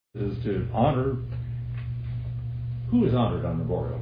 is to honor who is honored on Memorial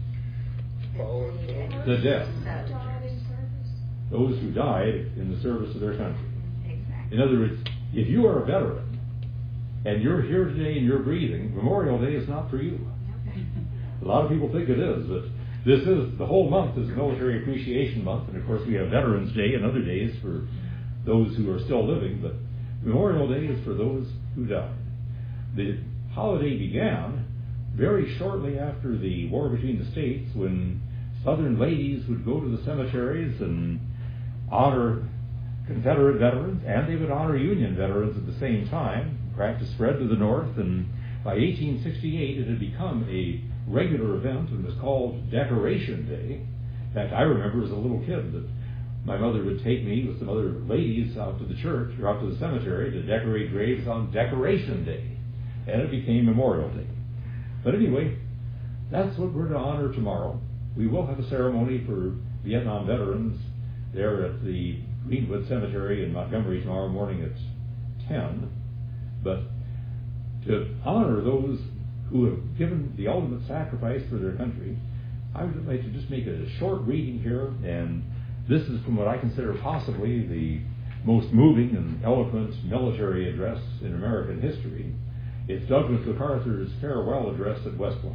Day? The dead. Those who died in the service of their country. Exactly. In other words, if you are a veteran and you're here today and you're breathing, Memorial Day is not for you. A lot of people think it is, but the whole month is Military Appreciation Month, and of course we have Veterans Day and other days for those who are still living, but Memorial Day is for those who died. The holiday began very shortly after the war between the states, when Southern ladies would go to the cemeteries and honor Confederate veterans, and they would honor Union veterans at the same time. Practice spread to the North, and by 1868 it had become a regular event and was called Decoration Day. In fact, I remember as a little kid that my mother would take me with some other ladies out to the church or out to the cemetery to decorate graves on Decoration Day, and it became Memorial Day. But anyway, that's what we're to honor tomorrow. We will have a ceremony for Vietnam veterans there at the Greenwood Cemetery in Montgomery tomorrow morning at 10. But to honor those who have given the ultimate sacrifice for their country, I would like to just make a short reading here, and this is from what I consider possibly the most moving and eloquent military address in American history. It's Douglas MacArthur's farewell address at West Point.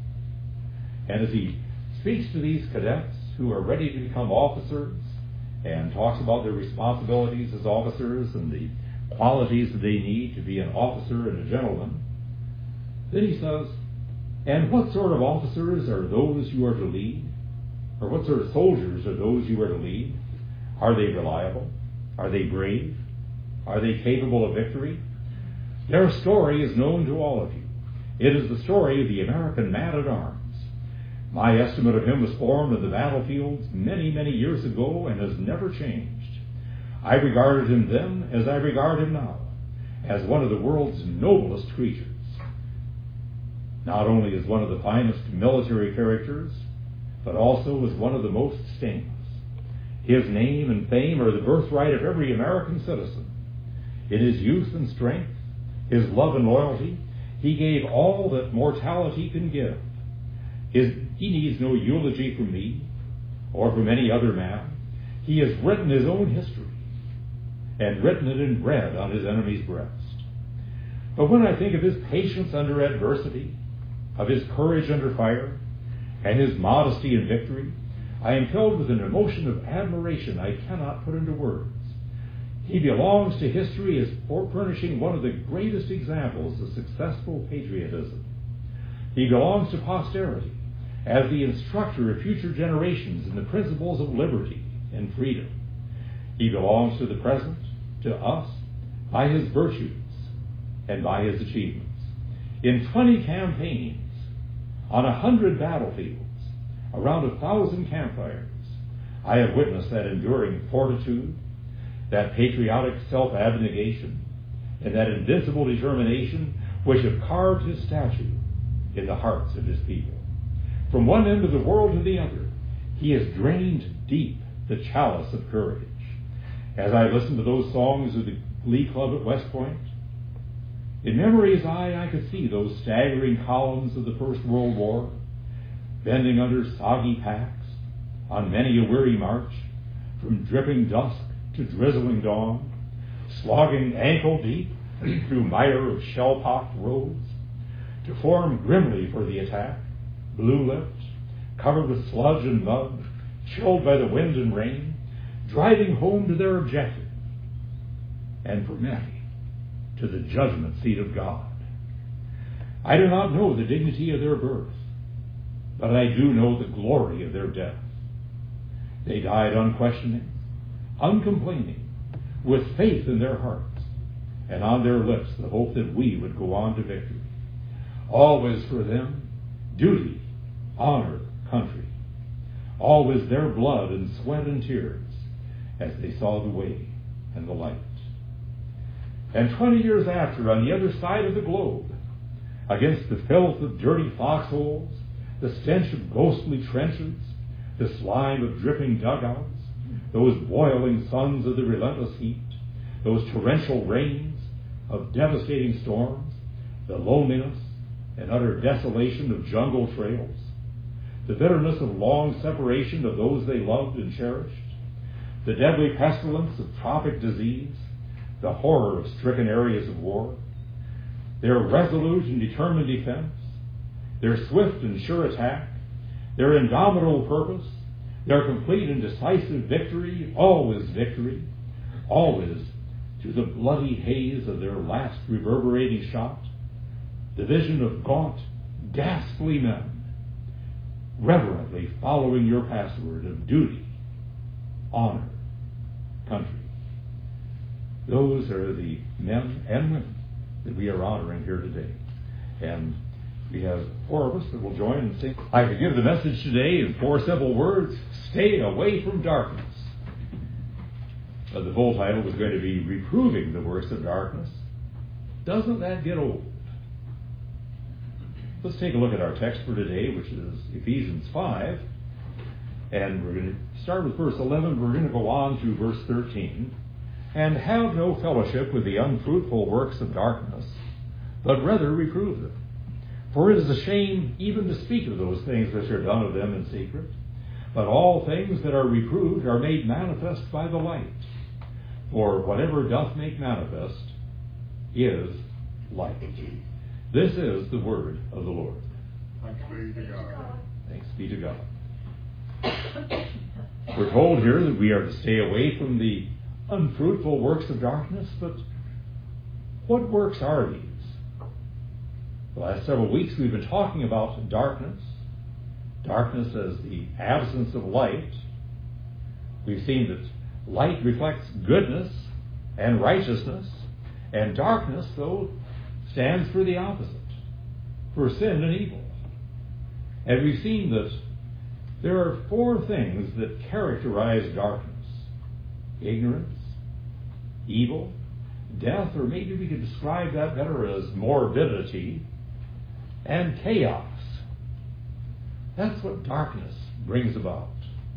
And as he speaks to these cadets who are ready to become officers and talks about their responsibilities as officers and the qualities that they need to be an officer and a gentleman, then he says, "And what sort of officers are those you are to lead? Or what sort of soldiers are those you are to lead? Are they reliable? Are they brave? Are they capable of victory? Their story is known to all of you. It is the story of the American man-at-arms. My estimate of him was formed on the battlefields many, many years ago and has never changed. I regarded him then as I regard him now, as one of the world's noblest creatures. Not only as one of the finest military characters, but also as one of the most stainless. His name and fame are the birthright of every American citizen. In his youth and strength, his love and loyalty, he gave all that mortality can give. He needs no eulogy from me or from any other man. He has written his own history and written it in red on his enemy's breast. But when I think of his patience under adversity, of his courage under fire, and his modesty in victory, I am filled with an emotion of admiration I cannot put into words. He belongs to history as furnishing one of the greatest examples of successful patriotism. He belongs to posterity as the instructor of future generations in the principles of liberty and freedom. He belongs to the present, to us, by his virtues and by his achievements. In 20 campaigns, on 100 battlefields, around 1,000 campfires, I have witnessed that enduring fortitude, that patriotic self-abnegation, and that invincible determination which have carved his statue in the hearts of his people. From one end of the world to the other, he has drained deep the chalice of courage. As I listen to those songs of the Glee Club at West Point, in memory's eye I could see those staggering columns of the First World War, bending under soggy packs on many a weary march, from dripping dusk to drizzling dawn, slogging ankle-deep through mire of shell-pocked roads, to form grimly for the attack, blue-lipped, covered with sludge and mud, chilled by the wind and rain, driving home to their objective, and for many, to the judgment seat of God. I do not know the dignity of their birth, but I do know the glory of their death. They died unquestioning, uncomplaining, with faith in their hearts, and on their lips the hope that we would go on to victory. Always for them, duty, honor, country. Always their blood and sweat and tears as they saw the way and the light. And 20 years after, on the other side of the globe, against the filth of dirty foxholes, the stench of ghostly trenches, the slime of dripping dugouts, those boiling suns of the relentless heat, those torrential rains of devastating storms, the loneliness and utter desolation of jungle trails, the bitterness of long separation of those they loved and cherished, the deadly pestilence of tropic disease, the horror of stricken areas of war, their resolute and determined defense, their swift and sure attack, their indomitable purpose, their complete and decisive victory, always to the bloody haze of their last reverberating shot, the vision of gaunt, ghastly men, reverently following your password of duty, honor, country. Those are the men and women that we are honoring here today. And we have 4 of us that will join and sing. I could give the message today in 4 simple words: stay away from darkness. The full title was going to be Reproving the Works of Darkness. Doesn't that get old? Let's take a look at our text for today, which is Ephesians 5. And we're going to start with verse 11. We're going to go on to verse 13. And have no fellowship with the unfruitful works of darkness, but rather reprove them. For it is a shame even to speak of those things which are done of them in secret. But all things that are reproved are made manifest by the light. For whatever doth make manifest is light. This is the word of the Lord. Thanks be to God. Thanks be to God. We're told here that we are to stay away from the unfruitful works of darkness, but what works are these? The last several weeks we've been talking about darkness. Darkness as the absence of light. We've seen that light reflects goodness and righteousness, and darkness, though, stands for the opposite, for sin and evil. And we've seen that there are 4 things that characterize darkness: ignorance, evil, death, or maybe we could describe that better as morbidity, and chaos. That's what darkness brings about.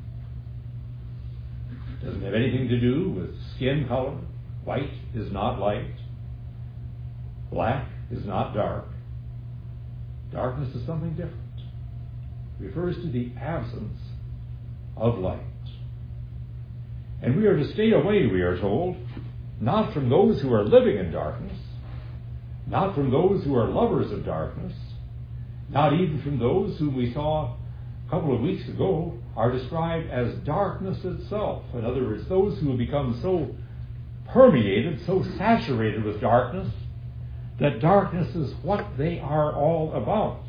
It doesn't have anything to do with skin color. White is not light. Black is not dark. Darkness is something different. It refers to the absence of light. And we are to stay away, we are told, not from those who are living in darkness, not from those who are lovers of darkness, not even from those whom we saw a couple of weeks ago are described as darkness itself. In other words, those who have become so permeated, so saturated with darkness, that darkness is what they are all about.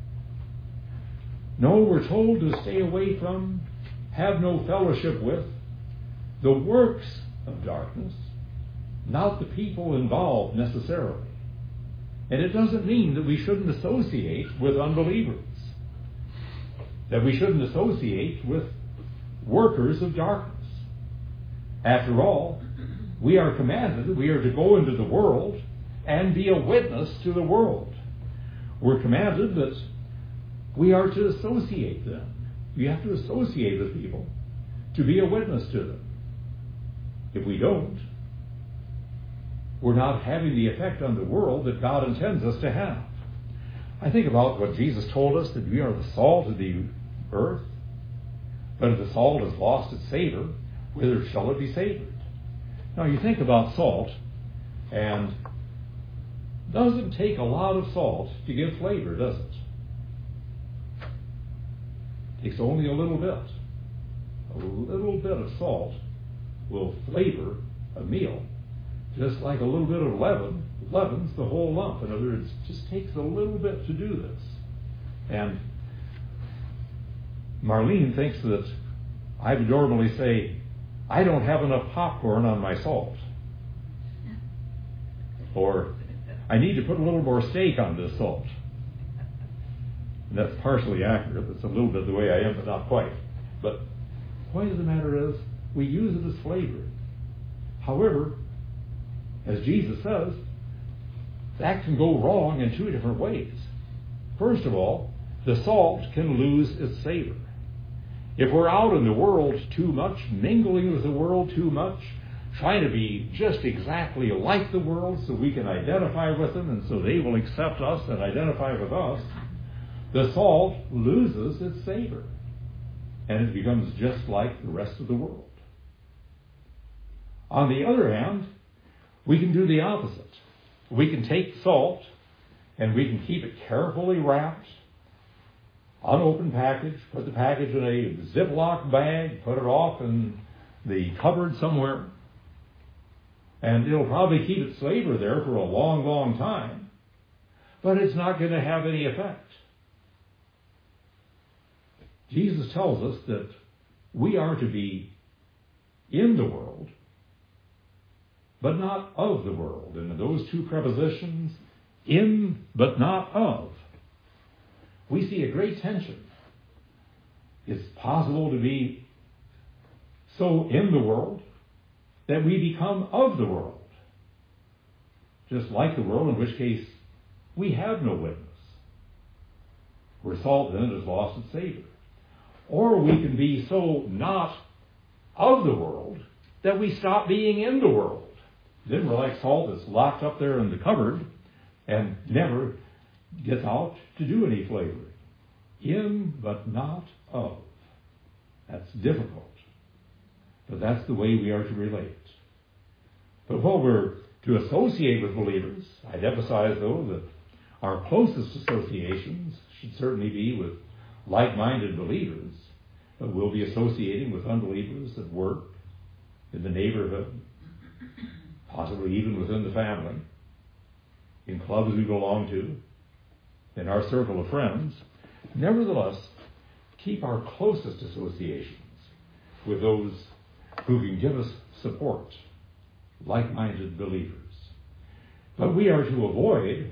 No, we're told to stay away from, have no fellowship with, the works of darkness, not the people involved necessarily. And it doesn't mean that we shouldn't associate with unbelievers, that we shouldn't associate with workers of darkness. After all, we are commanded that we are to go into the world and be a witness to the world. We're commanded that we are to associate them. We have to associate with people to be a witness to them. If we don't, we're not having the effect on the world that God intends us to have. I think about what Jesus told us, that we are the salt of the earth. But if the salt has lost its savor, whither shall it be savored? Now you think about salt, and it doesn't take a lot of salt to give flavor, does it? It takes only a little bit. A little bit of salt will flavor a meal, just like a little bit of leaven leavens the whole lump. In other words, it just takes a little bit to do this. And Marlene thinks that I would normally say, I don't have enough popcorn on my salt. Or, I need to put a little more steak on this salt. And that's partially accurate. That's a little bit the way I am, but not quite. But the point of the matter is, we use it as flavor. However, as Jesus says, that can go wrong in 2 different ways. First of all, the salt can lose its savor. If we're out in the world too much, mingling with the world too much, trying to be just exactly like the world so we can identify with them and so they will accept us and identify with us, the salt loses its savor and it becomes just like the rest of the world. On the other hand, we can do the opposite. We can take salt and we can keep it carefully wrapped, unopened package, put the package in a Ziploc bag, put it off in the cupboard somewhere, and it'll probably keep its flavor there for a long, long time, but it's not going to have any effect. Jesus tells us that we are to be in the world, but not of the world. And those two prepositions, in but not of, we see a great tension. It's possible to be so in the world that we become of the world, just like the world, in which case we have no witness. Where salt then has lost its savor. Or we can be so not of the world that we stop being in the world. Then we're like salt that's locked up there in the cupboard and never gets out to do any flavoring. In but not of. That's difficult. But that's the way we are to relate. But while we're to associate with believers, I'd emphasize, though, that our closest associations should certainly be with like-minded believers, but we'll be associating with unbelievers at work, in the neighborhood, possibly even within the family, in clubs we belong to, in our circle of friends. Nevertheless, keep our closest associations with those who can give us support, like-minded believers. But we are to avoid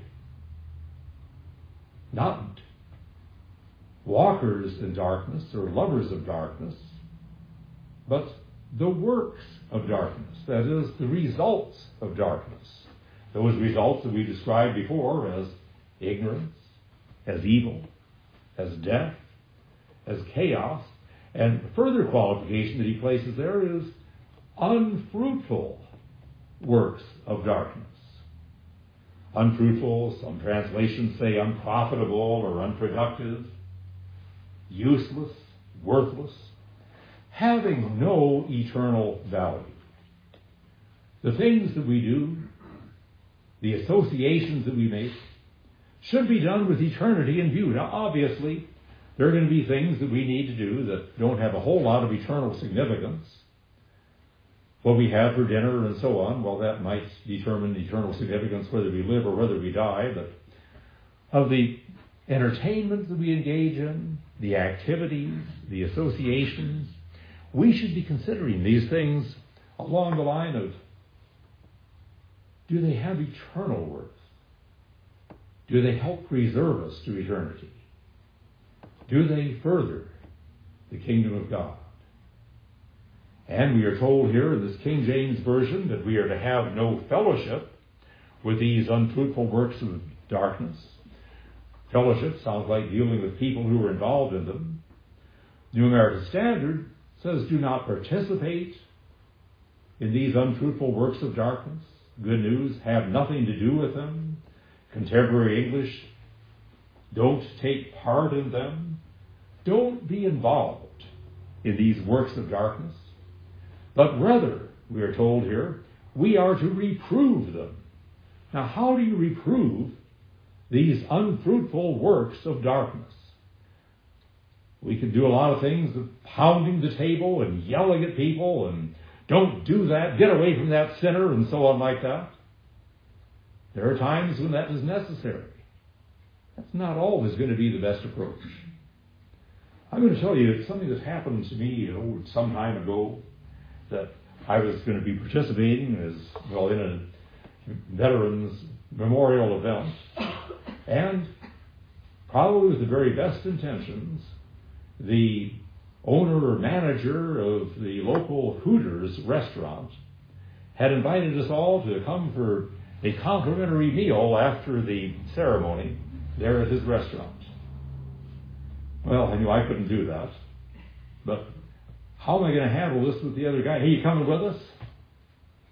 not walkers in darkness or lovers of darkness, but the works of darkness, that is, the results of darkness. Those results that we described before as ignorance, as evil, as death, as chaos, and further qualification that he places there is unfruitful works of darkness. Unfruitful, some translations say unprofitable or unproductive, useless, worthless, having no eternal value. The things that we do, the associations that we make, should be done with eternity in view. Now, obviously, there are going to be things that we need to do that don't have a whole lot of eternal significance. What we have for dinner and so on, well, that might determine eternal significance whether we live or whether we die, but of the entertainment that we engage in, the activities, the associations, we should be considering these things along the line of, do they have eternal worth? Do they help preserve us to eternity? Do they further the kingdom of God? And we are told here in this King James Version that we are to have no fellowship with these unfruitful works of darkness. Fellowship sounds like dealing with people who are involved in them. New American Standard says do not participate in these unfruitful works of darkness. Good News, have nothing to do with them. Contemporary English, don't take part in them. Don't be involved in these works of darkness. But rather, we are told here, we are to reprove them. Now, how do you reprove these unfruitful works of darkness? We can do a lot of things, pounding the table and yelling at people and don't do that, get away from that sinner and so on like that. There are times when that is necessary. That's not always going to be the best approach. I'm going to tell you something that happened to me some time ago, that I was going to be participating in a veterans memorial event, and probably with the very best intentions, the owner or manager of the local Hooters restaurant had invited us all to come for a complimentary meal after the ceremony there at his restaurant. Well, I knew I couldn't do that, but how am I going to handle this with the other guy? Hey, you coming with us?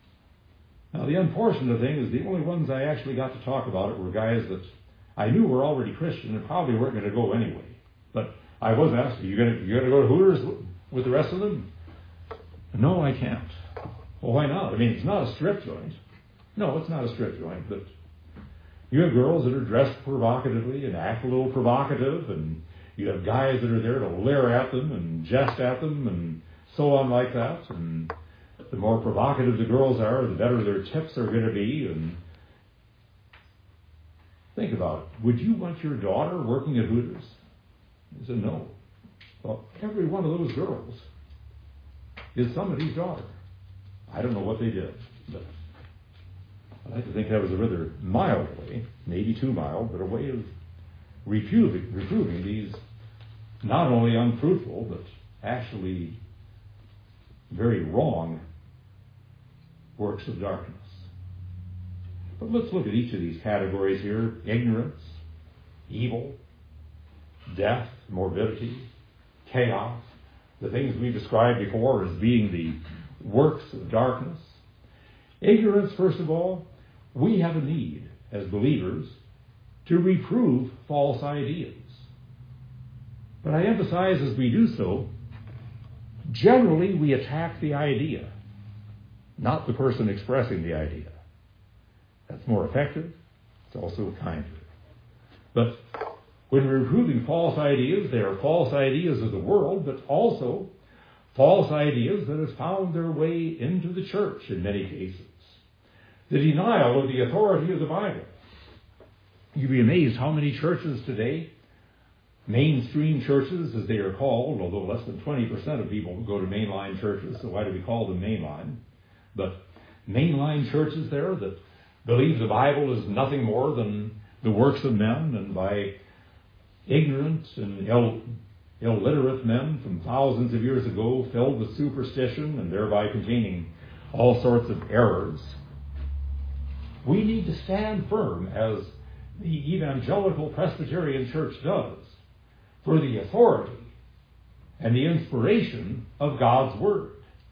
Now, the unfortunate thing is the only ones I actually got to talk about it were guys that I knew were already Christian and probably weren't going to go anyway. But I was asked, you going to go to Hooters with the rest of them? No, I can't. Well, why not? I mean, it's not a strip joint. No, it's not a strip joint, but you have girls that are dressed provocatively and act a little provocative, and you have guys that are there to leer at them and jest at them and so on like that. And the more provocative the girls are, the better their tips are going to be. And think about it. Would you want your daughter working at Hooters? He said, no. Well, every one of those girls is somebody's daughter. I don't know what they did, but I like to think that was a rather mild way, maybe too mild, but a way of reproving these not only unfruitful, but actually very wrong works of darkness. But let's look at each of these categories here: ignorance, evil, death, morbidity, chaos, the things we described before as being the works of darkness. Ignorance, first of all, we have a need as believers to reprove false ideas. But I emphasize as we do so, generally we attack the idea, not the person expressing the idea. That's more effective. It's also kinder. But when we're reproving false ideas, they are false ideas of the world, but also false ideas that have found their way into the church in many cases. The denial of the authority of the Bible. You'd be amazed how many churches today, mainstream churches as they are called, although less than 20% of people go to mainline churches, so why do we call them mainline? But mainline churches there that believe the Bible is nothing more than the works of men, and by ignorant and illiterate men from thousands of years ago, filled with superstition and thereby containing all sorts of errors. We need to stand firm, as the evangelical Presbyterian Church does, for the authority and the inspiration of God's Word.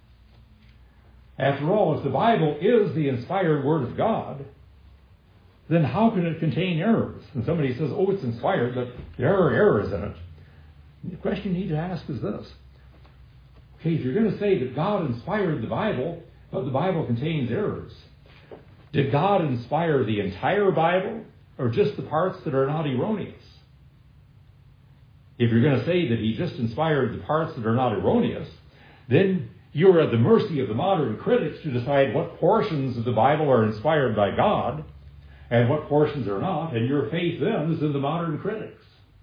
After all, if the Bible is the inspired Word of God, then how can it contain errors? And somebody says, oh, it's inspired, but there are errors in it. And the question you need to ask is this. Okay, if you're going to say that God inspired the Bible, but the Bible contains errors, did God inspire the entire Bible, or just the parts that are not erroneous? If you're going to say that he just inspired the parts that are not erroneous, then you're at the mercy of the modern critics to decide what portions of the Bible are inspired by God and what portions are not, and your faith then is in the modern critics.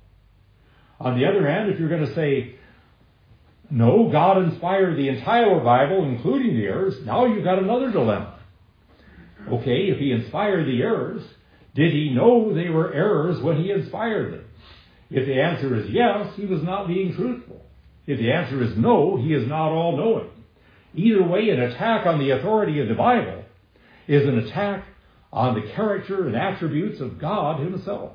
On the other hand, if you're going to say, no, God inspired the entire Bible, including the errors, now you've got another dilemma. Okay, if he inspired the errors, did he know they were errors when he inspired them? If the answer is yes, he was not being truthful. If the answer is no, he is not all-knowing. Either way, an attack on the authority of the Bible is an attack on the character and attributes of God himself.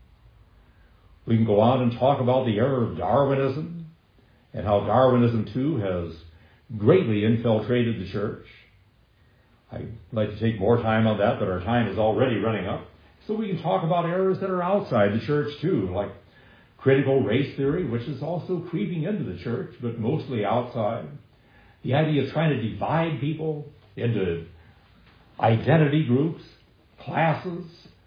We can go on and talk about the error of Darwinism and how Darwinism, too, has greatly infiltrated the church. I'd like to take more time on that, but our time is already running up. So we can talk about errors that are outside the church, too, like critical race theory, which is also creeping into the church, but mostly outside. The idea of trying to divide people into identity groups, classes,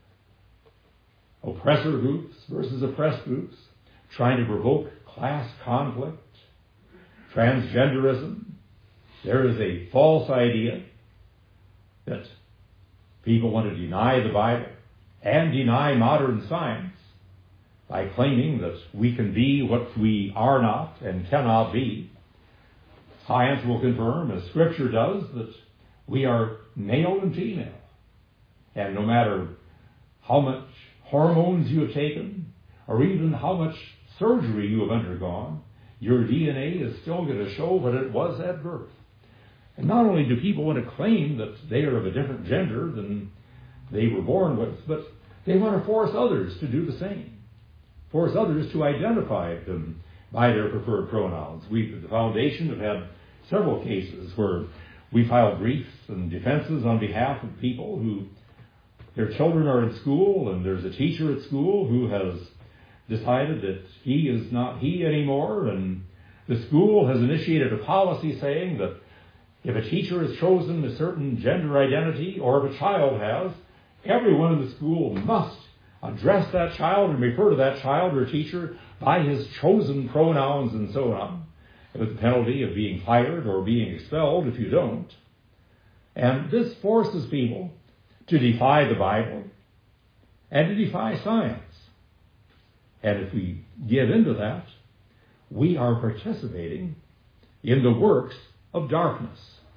oppressor groups versus oppressed groups, trying to provoke class conflict, transgenderism. There is a false idea that people want to deny the Bible and deny modern science by claiming that we can be what we are not and cannot be. Science will confirm, as Scripture does, that we are male and female. And no matter how much hormones you have taken, or even how much surgery you have undergone, your DNA is still going to show what it was at birth. And not only do people want to claim that they are of a different gender than they were born with, but they want to force others to do the same. Force others to identify them by their preferred pronouns. We, at the Foundation, have had several cases where We file briefs and defenses on behalf of people who their children are in school, and there's a teacher at school who has decided that he is not he anymore, and the school has initiated a policy saying that if a teacher has chosen a certain gender identity, or if a child has, everyone in the school must address that child and refer to that child or teacher by his chosen pronouns and so on, with the penalty of being fired or being expelled if you don't. And this forces people to defy the Bible and to defy science. And if we give into that, we are participating in the works of darkness.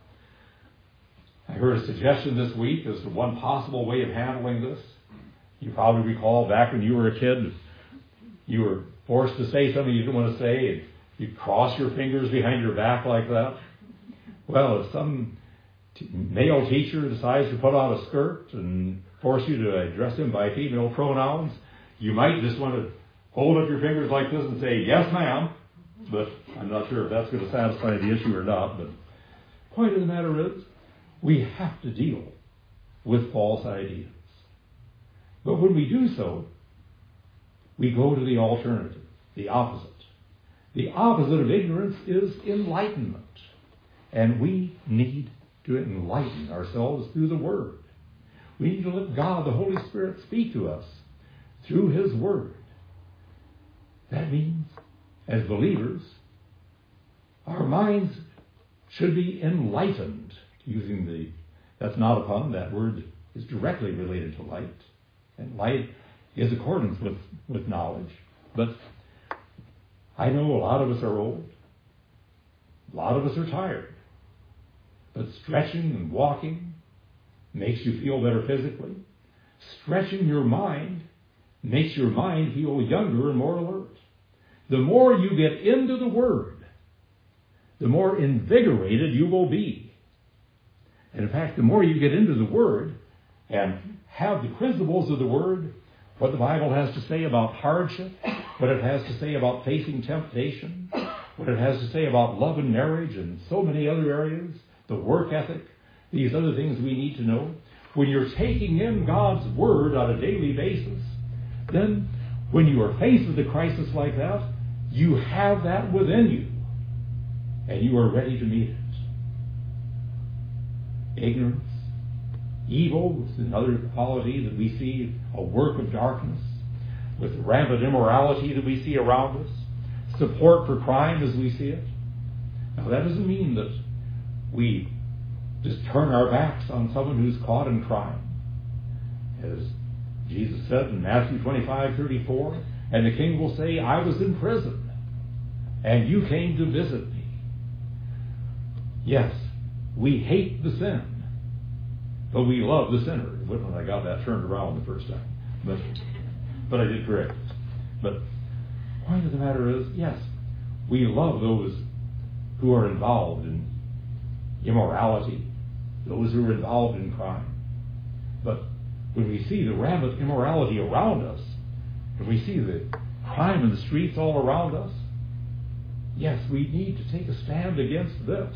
I heard a suggestion this week as to one possible way of handling this. You probably recall back when you were a kid, you were forced to say something you didn't want to say, and you'd cross your fingers behind your back like that. Well, if some male teacher decides to put on a skirt and force you to address him by female pronouns, you might just want to hold up your fingers like this and say, yes, ma'am. But I'm not sure if that's going to satisfy the issue or not. But the point of the matter is, we have to deal with false ideas. But when we do so, we go to the alternative, the opposite. The opposite of ignorance is enlightenment. And we need to enlighten ourselves through the Word. We need to let God, the Holy Spirit, speak to us through His Word. That means, as believers, our minds should be enlightened. That's not a pun, that word is directly related to light. And light is accordance with knowledge. But I know a lot of us are old. A lot of us are tired. But stretching and walking makes you feel better physically. Stretching your mind makes your mind feel younger and more alert. The more you get into the Word, the more invigorated you will be. And in fact, the more you get into the Word and have the principles of the Word, what the Bible has to say about hardship, what it has to say about facing temptation, what it has to say about love and marriage and so many other areas, the work ethic, these other things we need to know. When you're taking in God's Word on a daily basis, then when you are faced with a crisis like that, you have that within you, and you are ready to meet it. Ignorance, evil is another quality that we see, a work of darkness, with rampant immorality that we see around us, support for crime as we see it. Now that doesn't mean that we just turn our backs on someone who's caught in crime. As Jesus said in Matthew 25:34, and the king will say, I was in prison, and you came to visit me. Yes, we hate the sin, but we love the sinner. It wasn't when I got that turned around the first time. But I did correct it. But the point of the matter is, yes, we love those who are involved in immorality, those who are involved in crime. But when we see the rampant immorality around us, when we see the crime in the streets all around us, yes, we need to take a stand against this.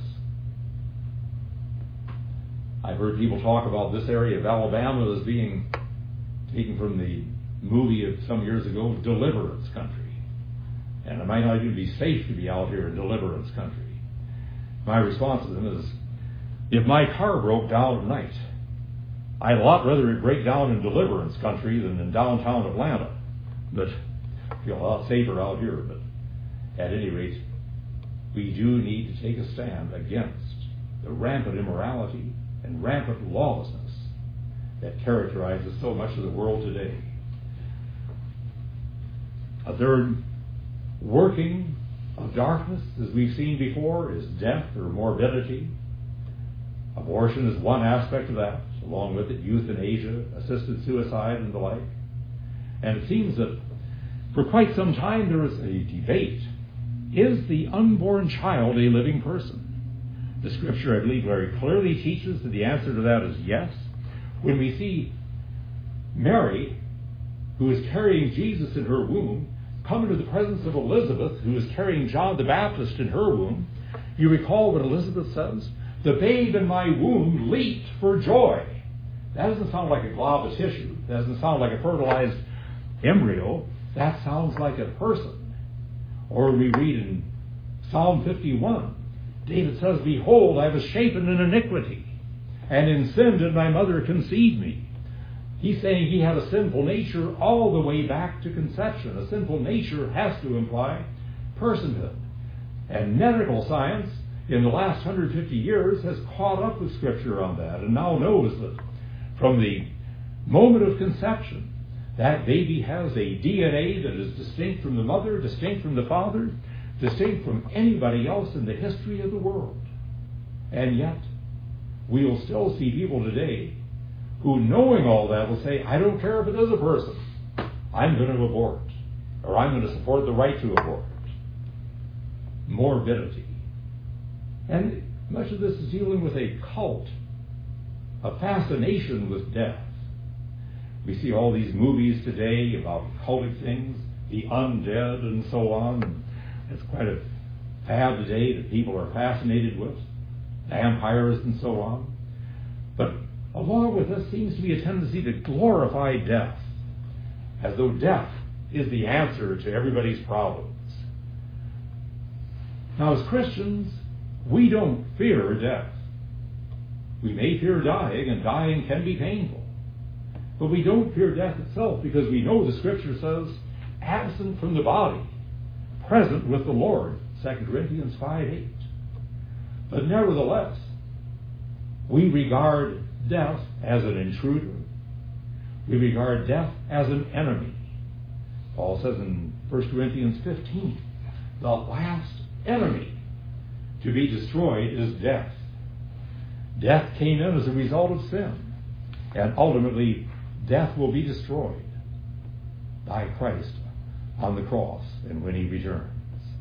I've heard people talk about this area of Alabama as being taken from the movie of some years ago, Deliverance Country. And it might not even be safe to be out here in Deliverance Country. My response to them is, if my car broke down at night, I'd a lot rather it break down in Deliverance Country than in downtown Atlanta. But I feel a lot safer out here. But at any rate, we do need to take a stand against the rampant immorality and rampant lawlessness that characterizes so much of the world today. A third working of darkness, as we've seen before, is death or morbidity. Abortion is one aspect of that. Along with it, euthanasia, assisted suicide, and the like. And it seems that for quite some time there is a debate. Is the unborn child a living person? The Scripture, I believe, very clearly teaches that the answer to that is yes. When we see Mary, who is carrying Jesus in her womb, come into the presence of Elizabeth, who is carrying John the Baptist in her womb, you recall what Elizabeth says? The The babe in my womb leaped for joy. That doesn't sound like a glob of tissue. That doesn't sound like a fertilized embryo. That sounds like a person. Or we read in Psalm 51, David says, behold, I was shapen in iniquity, and in sin did my mother conceive me. He's saying he had a sinful nature all the way back to conception. A sinful nature has to imply personhood. And medical science in the last 150 years has caught up with Scripture on that and now knows that from the moment of conception, that baby has a DNA that is distinct from the mother, distinct from the father, distinct from anybody else in the history of the world. And yet, we'll still see people today who, knowing all that, will say, I don't care if it is a person. I'm going to abort. Or I'm going to support the right to abort. Morbidity. And much of this is dealing with a cult, a fascination with death. We see all these movies today about cultic things, the undead and so on. It's quite a fad today that people are fascinated with, vampires and so on. But along with this seems to be a tendency to glorify death, as though death is the answer to everybody's problems. Now, as Christians, we don't fear death. We may fear dying, and dying can be painful. But we don't fear death itself because we know the Scripture says, absent from the body, present with the Lord, 2 Corinthians 5:8. But nevertheless, we regard death as an intruder. We regard death as an enemy. Paul says in 1 Corinthians 15, the last enemy to be destroyed is death. Death came in as a result of sin, and ultimately death will be destroyed by Christ on the cross and when he returns.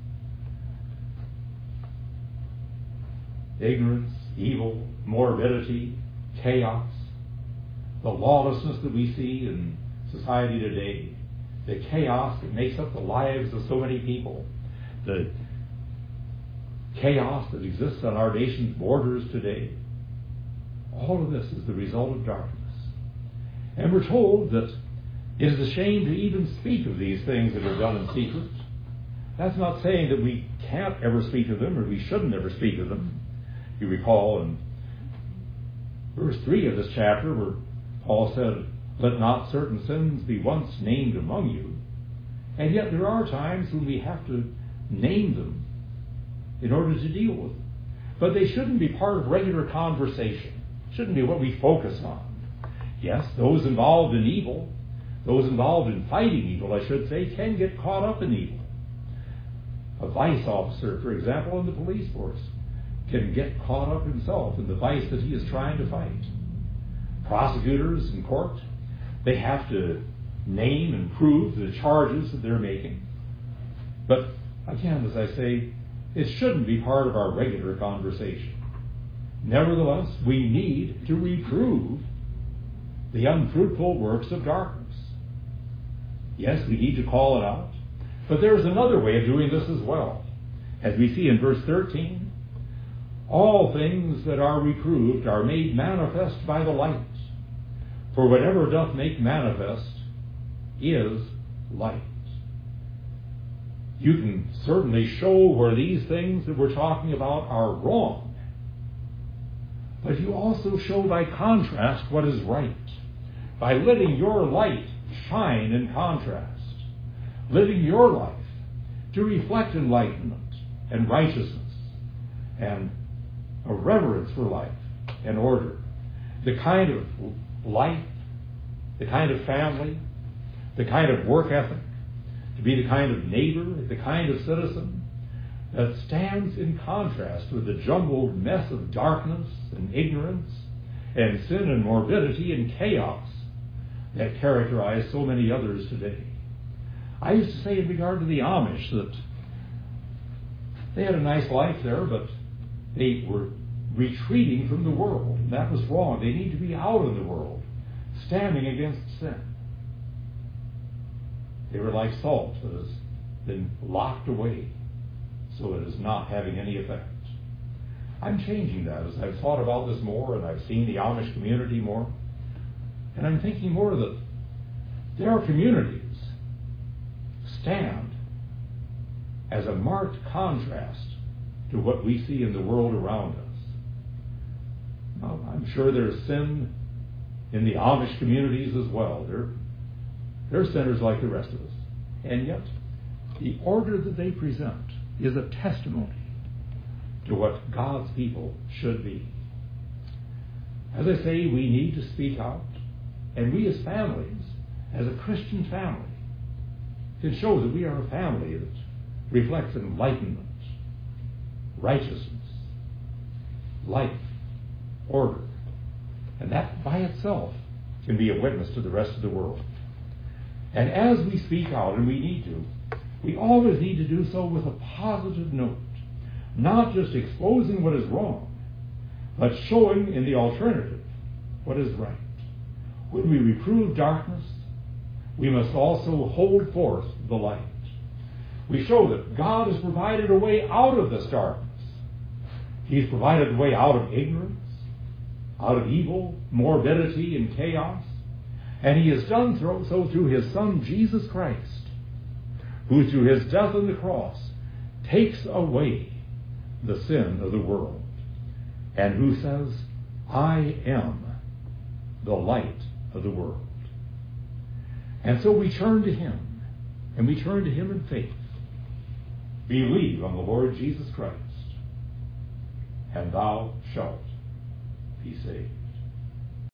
Ignorance, evil, morbidity, chaos, the lawlessness that we see in society today, the chaos that makes up the lives of so many people, the chaos that exists on our nation's borders today, all of this is the result of darkness. And we're told that it is a shame to even speak of these things that are done in secret. That's not saying that we can't ever speak of them or we shouldn't ever speak of them. You recall in verse 3 of this chapter where Paul said, let not certain sins be once named among you. And yet there are times when we have to name them in order to deal with them. But they shouldn't be part of regular conversation. Shouldn't be what we focus on. Yes, those involved in evil, those involved in fighting evil, I should say, can get caught up in evil. A vice officer, for example, in the police force, can get caught up himself in the vice that he is trying to fight. Prosecutors in court, they have to name and prove the charges that they're making. But again, as I say, it shouldn't be part of our regular conversation. Nevertheless, we need to reprove the unfruitful works of darkness. Yes, we need to call it out. But there's another way of doing this as well. As we see in verse 13, all things that are reproved are made manifest by the light. For whatever doth make manifest is light. You can certainly show where these things that we're talking about are wrong. But you also show by contrast what is right. By letting your light shine in contrast. Living your life to reflect enlightenment and righteousness and a reverence for life and order. The kind of life, the kind of family, the kind of work ethic, to be the kind of neighbor, the kind of citizen that stands in contrast with the jumbled mess of darkness and ignorance and sin and morbidity and chaos that characterize so many others today. I used to say in regard to the Amish that they had a nice life there, but they were retreating from the world. And that was wrong. They need to be out of the world, standing against sin. They were like salt that has been locked away so it is not having any effect. I'm changing that as I've thought about this more and I've seen the Amish community more. And I'm thinking more that their communities stand as a marked contrast to what we see in the world around us. Now, I'm sure there's sin in the Amish communities as well. They're sinners like the rest of us. And yet, the order that they present is a testimony to what God's people should be. As I say, we need to speak out, and we as families, as a Christian family, can show that we are a family that reflects enlightenment, righteousness, life, order. And that by itself can be a witness to the rest of the world. And as we speak out, and we need to, we always need to do so with a positive note, not just exposing what is wrong, but showing in the alternative what is right. When we reprove darkness, we must also hold forth the light. We show that God has provided a way out of this darkness. He's provided a way out of ignorance, out of evil, morbidity, and chaos. And He has done so through His Son, Jesus Christ, who through His death on the cross takes away the sin of the world, and who says, I am the light of the world. And so we turn to Him, and we turn to Him in faith. Believe on the Lord Jesus Christ, and thou shalt be saved.